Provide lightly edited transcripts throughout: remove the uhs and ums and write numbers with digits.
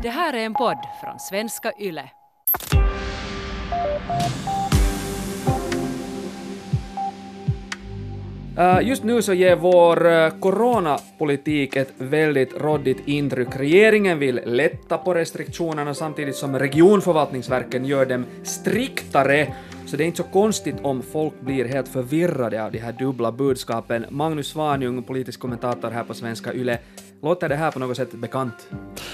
Det här är en podd från Svenska Yle. Just nu så ger vår coronapolitik ett väldigt råddigt intryck. Regeringen vill lätta på restriktionerna samtidigt som regionförvaltningsverken gör dem striktare. Så det är inte så konstigt om folk blir helt förvirrade av de här dubbla budskapen. Magnus Svanjung, politisk kommentator här på Svenska Yle. Låter det här på något sätt bekant?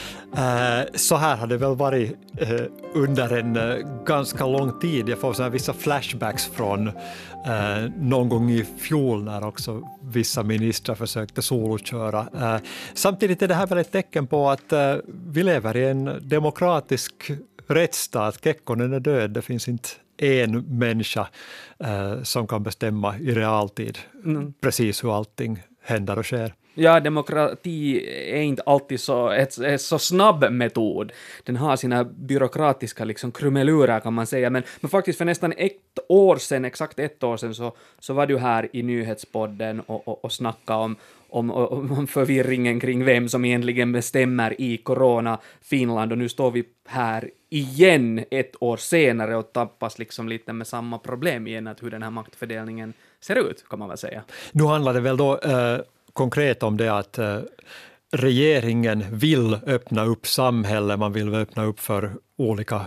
Så här har det väl varit under en ganska lång tid. Jag får så här vissa flashbacks från någon gång i fjol när också vissa ministrar försökte soloköra. Samtidigt är det här väl ett tecken på att vi lever i en demokratisk rättsstat. Kekkonen är död, det finns inte en människa som kan bestämma i realtid precis hur allting händer och sker. Ja, demokrati är inte alltid ett så snabb metod. Den har sina byråkratiska liksom krumelurer kan man säga. Men faktiskt för nästan exakt ett år sedan så var du här i nyhetspodden och snackade om förvirringen kring vem som egentligen bestämmer i corona Finland. Och nu står vi här igen ett år senare och tappas liksom lite med samma problem igen, att hur den här maktfördelningen ser ut, kan man väl säga. Nu handlar det väl då konkret om det att regeringen vill öppna upp samhället, man vill öppna upp för olika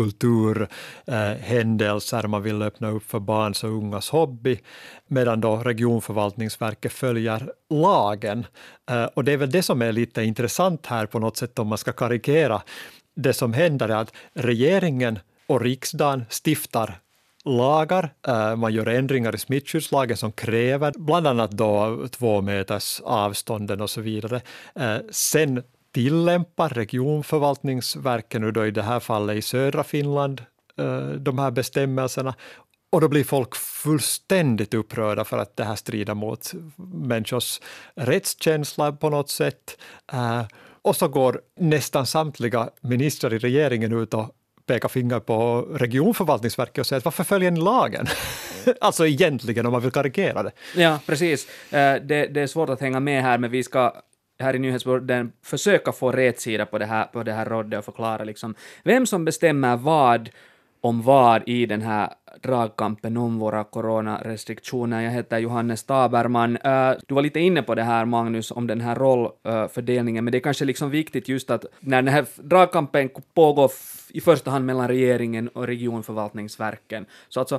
kulturhändelser, man vill öppna upp för barns och ungas hobby, medan då regionförvaltningsverket följer lagen. Och det är väl det som är lite intressant här på något sätt om man ska karikera. Det som händer är att regeringen och riksdagen stiftar lagar, man gör ändringar i smittskyddslagen som kräver bland annat då 2 meters avstånden och så vidare. Sen tillämpar regionförvaltningsverken nu då i det här fallet i södra Finland de här bestämmelserna, och då blir folk fullständigt upprörda för att det här strider mot människors rättskänsla på något sätt. Och så går nästan samtliga ministrar i regeringen ut och pekar finger på regionförvaltningsverket och säger att varför följer ni lagen? Alltså egentligen om man vill karikera det. Ja, precis. Det är svårt att hänga med här, men vi ska här i nyhetsborden försöka få rätsida på det här rådet och förklara liksom vem som bestämmer vad om vad i den här dragkampen om våra coronarestriktioner. Jag heter Johannes Taberman. Du var lite inne på det här, Magnus, om den här rollfördelningen, men det är kanske liksom viktigt just att när den här dragkampen pågår i första hand mellan regeringen och regionförvaltningsverken. Så alltså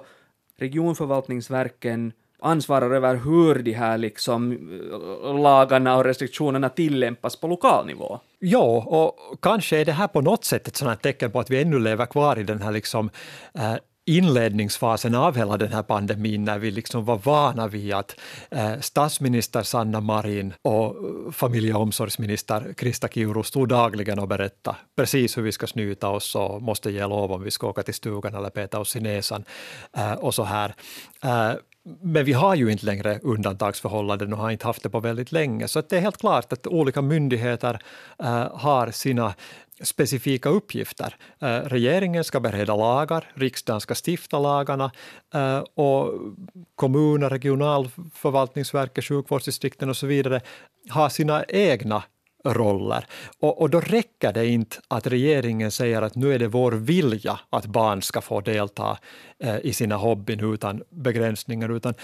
regionförvaltningsverken ansvarar över hur de här liksom lagarna och restriktionerna tillämpas på lokal nivå. Ja, och kanske är det här på något sätt ett sådant tecken på att vi ännu lever kvar i den här liksom inledningsfasen av hela den här pandemin, när vi liksom var vana vid att statsminister Sanna Marin och familje- och omsorgsminister Krista Kiuru stod dagligen och berättade precis hur vi ska snyta oss och måste ge lov om vi ska åka till stugan eller peta oss i näsan och så här. Men vi har ju inte längre undantagsförhållanden och har inte haft det på väldigt länge, så att det är helt klart att olika myndigheter har sina specifika uppgifter. Regeringen ska bereda lagar, riksdagen ska stifta lagarna och kommuner, regionalförvaltningsverket, sjukvårdsdistrikten och så vidare har sina egna roller. Och då räcker det inte att regeringen säger att nu är det vår vilja att barn ska få delta i sina hobbyn utan begränsningar, utan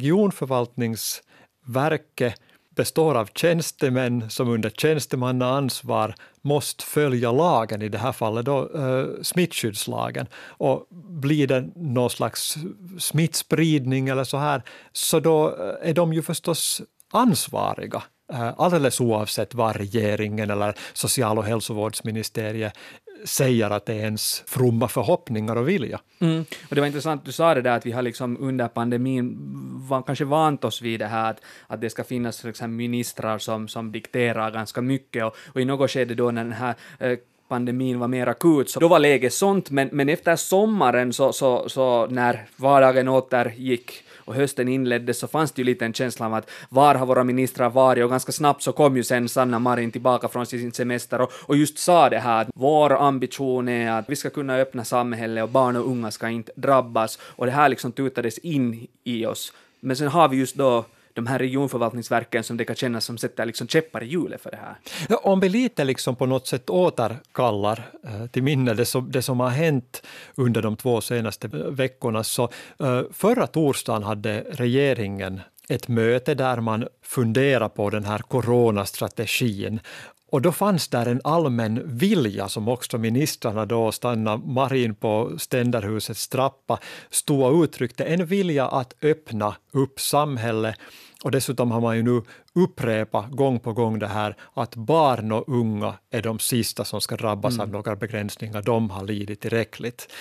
regionförvaltningsverket består av tjänstemän som under tjänstemannaansvar måste följa lagen, i det här fallet då smittskyddslagen. Och blir det någon slags smittspridning eller så här, så då är de ju förstås ansvariga. Alldeles oavsett vad regeringen eller social- och hälsovårdsministeriet säger att det är ens fromma förhoppningar och vilja. Och det var intressant, du sa det där att vi har liksom under pandemin kanske vant oss vid det här att det ska finnas liksom ministrar som dikterar ganska mycket, och i något skede då när den här pandemin var mer akut, så då var läget sånt, men efter sommaren så när vardagen återgick och hösten inleddes, så fanns det ju lite en känsla av att var har våra ministrar varit, och ganska snabbt så kom ju sen Sanna Marin tillbaka från sin semester och just sa det här att vår ambition är att vi ska kunna öppna samhället och barn och unga ska inte drabbas, och det här liksom tutades in i oss. Men sen har vi just då de här regionförvaltningsverken som det kan kännas som sätter liksom käppar i hjulet för det här? Ja, om vi lite liksom på något sätt återkallar till minne det som har hänt under de 2 senaste veckorna, så förra torsdagen hade regeringen ett möte där man funderar på den här coronastrategin. Och då fanns där en allmän vilja som också ministrarna då, Stanna Marin på Ständerhusets trappa, stod och uttryckte, en vilja att öppna upp samhället. Och dessutom har man ju nu upprepat gång på gång det här att barn och unga är de sista som ska drabbas av några begränsningar, de har lidit tillräckligt.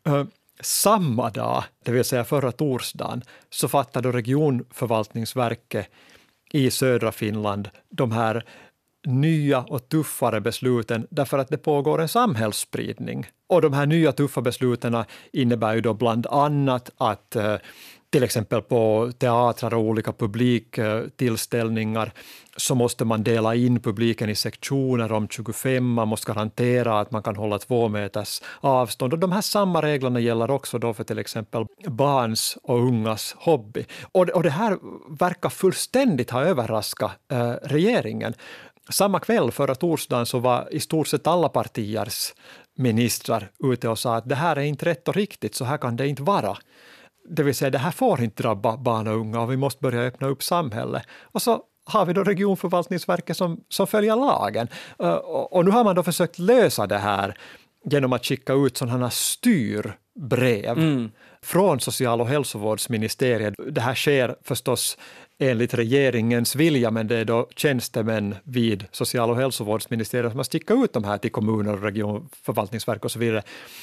Samma dag, det vill säga förra torsdagen, så fattade regionförvaltningsverket i södra Finland de här nya och tuffare besluten därför att det pågår en samhällsspridning. Och de här nya tuffa besluten innebär ju då bland annat att till exempel på teatrar och olika publiktillställningar så måste man dela in publiken i sektioner om 25, man måste garantera att man kan hålla 2 meters avstånd. Och de här samma reglerna gäller också då för till exempel barns och ungas hobby. Och det här verkar fullständigt ha överraskat regeringen. Samma kväll förra torsdagen så var i stort sett alla partiers ministrar ute och sa att det här är inte rätt och riktigt, så här kan det inte vara. Det vill säga, det här får inte drabba barn och unga och vi måste börja öppna upp samhället. Och så har vi då regionförvaltningsverket som följer lagen. Och nu har man då försökt lösa det här genom att skicka ut sådana här styrbrev från social- och hälsovårdsministeriet. Det här sker förstås enligt regeringens vilja, men det är då tjänstemän vid social- och hälsovårdsministeriet som har stickat ut de här till kommuner och regionförvaltningsverk och så vidare.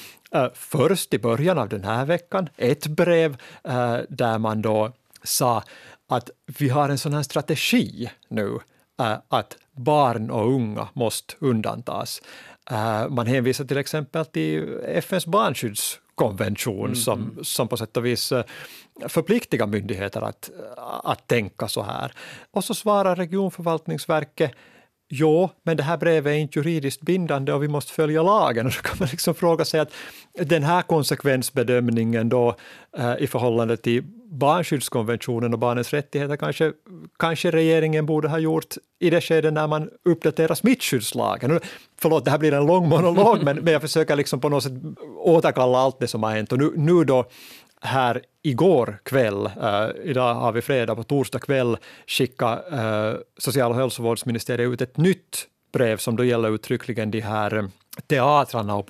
Först i början av den här veckan ett brev där man då sa att vi har en sån här strategi nu att barn och unga måste undantas. Man hänvisar till exempel till FN:s barnskyddskonvention som på sätt och vis förpliktigar myndigheter att tänka så här. Och så svarar regionförvaltningsverket, jo, men det här brevet är inte juridiskt bindande och vi måste följa lagen. Och så kan man liksom fråga sig att den här konsekvensbedömningen då i förhållande till barnskyddskonventionen och barnens rättigheter kanske regeringen borde ha gjort i det skede när man uppdaterar smittskyddslagen. Förlåt, det här blir en lång monolog, men jag försöker liksom på något sätt återkalla allt det som har hänt. Och nu då här igår kväll, idag har vi fredag, på torsdag kväll skickade social- och hälsovårdsministeriet ut ett nytt brev som då gäller uttryckligen de här teatrarna och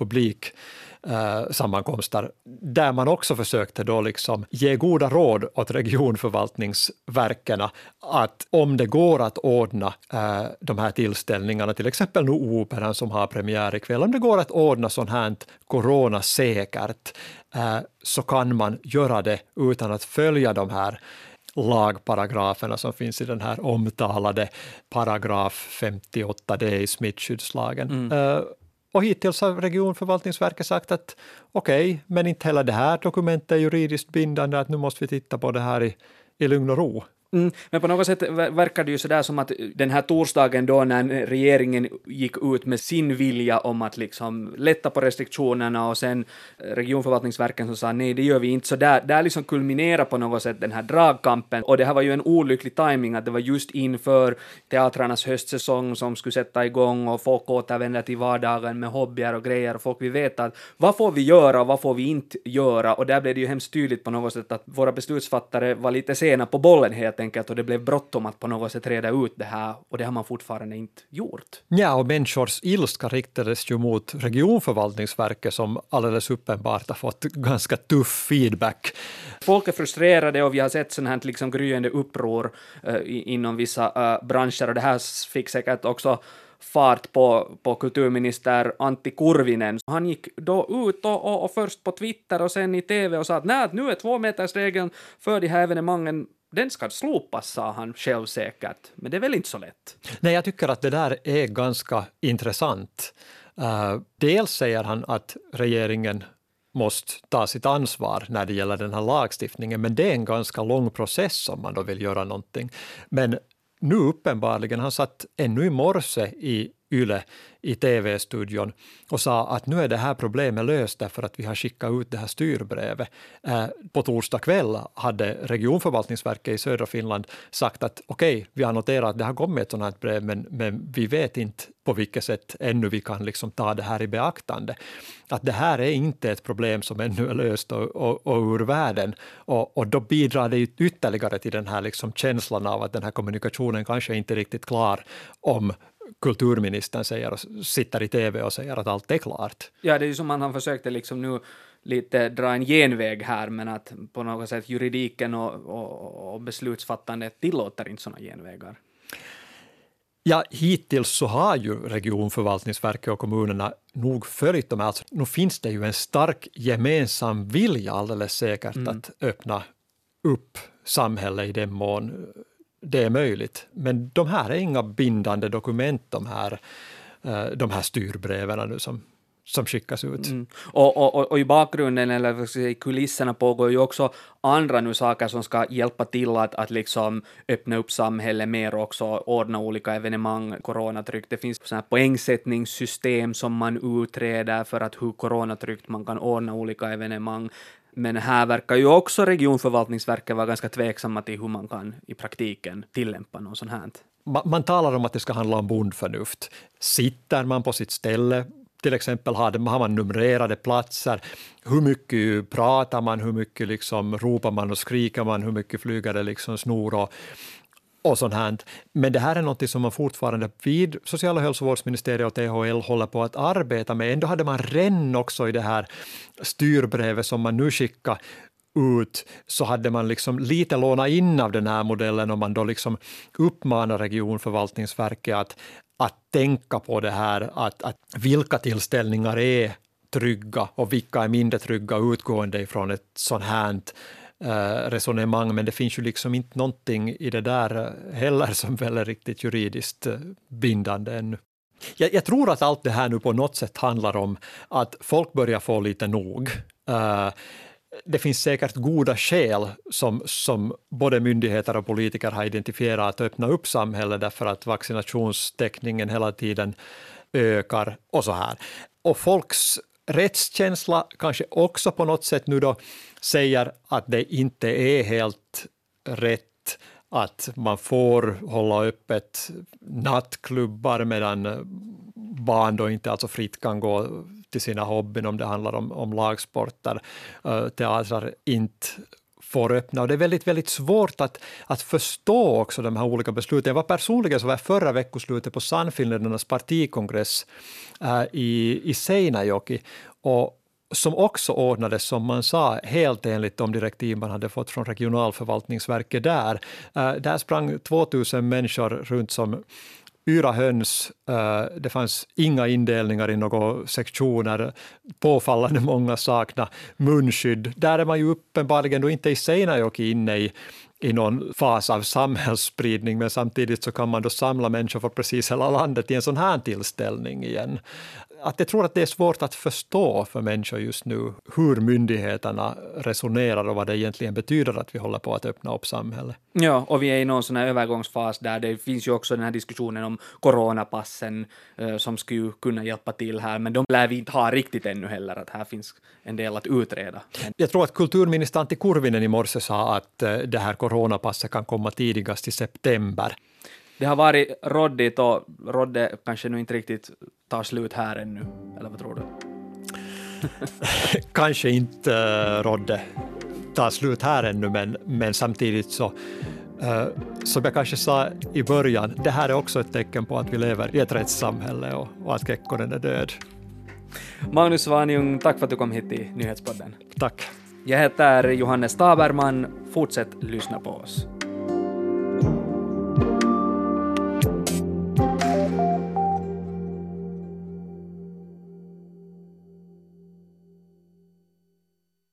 publiksammankomster, där man också försökte då liksom ge goda råd åt regionförvaltningsverken att om det går att ordna de här tillställningarna, till exempel nu Operan som har premiär ikväll, om det går att ordna sånt här coronasäkert, så kan man göra det utan att följa de här lagparagraferna som finns i den här omtalade paragraf 58d i smittskyddslagen. Och hittills har regionförvaltningsverket sagt att okej, men inte heller det här dokumentet är juridiskt bindande, att nu måste vi titta på det här i lugn och ro. Men på något sätt verkar det ju sådär som att den här torsdagen då när regeringen gick ut med sin vilja om att liksom lätta på restriktionerna och sen regionförvaltningsverken som sa nej, det gör vi inte, så där liksom kulminerar på något sätt den här dragkampen, och det här var ju en olycklig timing att det var just inför teatrarnas höstsäsong som skulle sätta igång och folk återvänder till vardagen med hobbyer och grejer och folk vill veta att vad får vi göra och vad får vi inte göra, och där blev det ju hemskt tydligt på något sätt att våra beslutsfattare var lite sena på bollen helt enkelt, och det blev bråttom att på något sätt reda ut det här, och det har man fortfarande inte gjort. Ja, och människors ilska riktades ju mot regionförvaltningsverket som alldeles uppenbart har fått ganska tuff feedback. Folk är frustrerade och vi har sett sån här liksom gryende uppror inom vissa branscher, och det här fick säkert också fart på kulturminister Antti Kurvinen. Han gick då ut och först på Twitter och sen i TV och sa att nej, nu är 2-metersregeln för de här evenemangen, den ska slopas, sa han självsäkert. Men det är väl inte så lätt? Nej, jag tycker att det där är ganska intressant. Dels säger han att regeringen måste ta sitt ansvar när det gäller den här lagstiftningen, men det är en ganska lång process om man då vill göra någonting. Men nu uppenbarligen, han satt ännu i morse i Yle i tv-studion och sa att nu är det här problemet löst därför att vi har skickat ut det här styrbrevet. På torsdag kväll hade regionförvaltningsverket i södra Finland sagt att okej, vi har noterat att det har kommit ett sådant här brev, men vi vet inte på vilket sätt ännu vi kan liksom ta det här i beaktande. Att det här är inte ett problem som ännu är löst och ur världen. Och då bidrar det ytterligare till den här liksom känslan av att den här kommunikationen kanske inte är riktigt klar om kulturministern sitter i tv och säger att allt är klart. Ja, det är ju som han försökte liksom nu lite dra en genväg här, men att på något sätt juridiken och beslutsfattandet tillåter inte sådana genvägar. Ja, hittills så har ju regionförvaltningsverket och kommunerna nog följt dem. Alltså, nu finns det ju en stark gemensam vilja alldeles säkert att öppna upp samhället i den mån det är möjligt. Men de här är inga bindande dokument, de här styrbreven nu som skickas ut. Och i bakgrunden eller i kulisserna pågår ju också andra nu saker som ska hjälpa till att liksom öppna upp samhället mer och också ordna olika evenemang, coronatryck. Det finns sådana här poängsättningssystem som man utreder för att hur coronatryckt man kan ordna olika evenemang. Men här verkar ju också regionförvaltningsverket vara ganska tveksamma till hur man kan i praktiken tillämpa något sånt här. Man talar om att det ska handla om bondförnuft. Sitter man på sitt ställe, till exempel har man numrerade platser, hur mycket pratar man, hur mycket liksom ropar man och skriker man, hur mycket flyger det liksom snor och sånt här. Men det här är något som man fortfarande vid Social- och hälsovårdsministeriet och THL håller på att arbeta med. Ändå hade man redan också i det här styrbrevet som man nu skickar ut, så hade man liksom lite lånat in av den här modellen och man då liksom uppmanar regionförvaltningsverket att tänka på det här, att vilka tillställningar är trygga och vilka är mindre trygga utgående ifrån ett sånt här resonemang, men det finns ju liksom inte någonting i det där heller som väl är riktigt juridiskt bindande ännu. Jag tror att allt det här nu på något sätt handlar om att folk börjar få lite nog. Det finns säkert goda skäl som både myndigheter och politiker har identifierat att öppna upp samhället därför att vaccinationstäckningen hela tiden ökar och så här. Och folks rättskänsla kanske också på något sätt nu då säger att det inte är helt rätt att man får hålla öppet nattklubbar medan barn då inte alltså fritt kan gå till sina hobbyn om det handlar om lagsporter. Teatrar inte får öppna. Och det är väldigt, väldigt svårt att förstå också de här olika besluten. Jag var personligen så var förra veckoslutet på Sannfinländarnas partikongress i Seinäjoki och som också ordnades, som man sa, helt enligt de direktiv man hade fått från regionalförvaltningsverket där. Där sprang 2000 människor runt som yra höns. Det fanns inga indelningar i några sektioner. Påfallande många sakna munskydd. Där är man ju uppenbarligen då inte i Seinäjoki inne i någon fas av samhällsspridning, men samtidigt så kan man då samla människor från precis hela landet i en sån här tillställning igen. Att jag tror att det är svårt att förstå för människor just nu hur myndigheterna resonerar och vad det egentligen betyder att vi håller på att öppna upp samhället. Ja, och vi är i någon sån här övergångsfas där det finns ju också den här diskussionen om coronapassen som skulle kunna hjälpa till här, men de lär vi inte ha riktigt ännu heller, att här finns en del att utreda. Jag tror att kulturminister Antti Kurvinen i morse sa att det här coronapasset kan komma tidigast i september. Det har varit råddigt och rådde kanske nu inte riktigt tar slut här ännu, eller vad tror du? Kanske inte rådde tar slut här ännu, men samtidigt så som jag kanske sa i början, det här är också ett tecken på att vi lever i ett rättssamhälle och att Kekkonen är död. Magnus Svanjung, tack för att du kom hit till Nyhetspodden. Tack. Jag heter Johannes Taberman, fortsätt lyssna på oss.